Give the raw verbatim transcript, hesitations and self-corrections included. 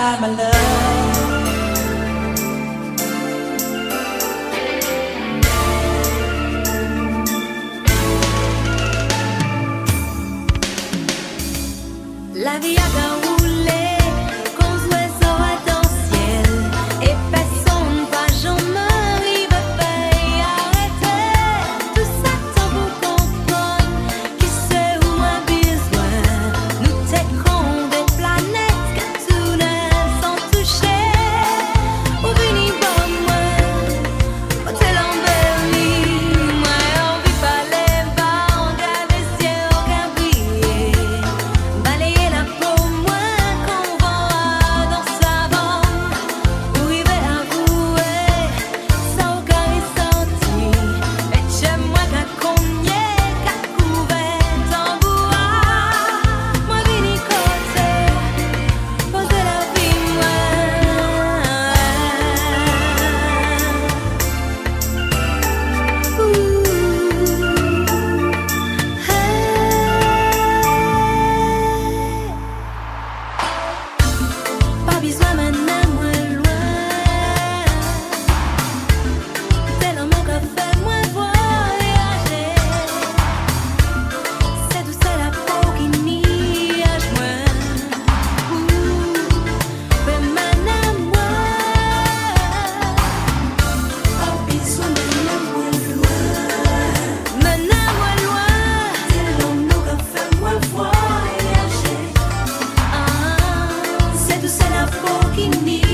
my love. La vie a roulé, qu'on souhaite ça attention. Et personne va jamais arriver à faire arrêter. Tout ça tant pour comprendre qui c'est où un besoin. Nous t'écrons des planètes que tout n'est sans toucher. Ou vini pas moi, au tel embelli. Moi on vit pas les bas, on garde les cieux au cabrier. Balayer la peau moins qu'on va dans sa bande. Pour arriver à avouer, ça au carré senti. Et chez moi qu'à cogner, qu'à couvert en bois. Moi vini côté, poser la vie moi. Pas besoin maintenant moins loin. C'est l'amour qui fait moins voyager. C'est tout ça la peau qui niage moins. Mais maintenant moi. Pas besoin maintenant moins loin. Maintenant moins loin. C'est l'amour qui fait moins voyager. Ah, c'est tout ça la peau qui niage.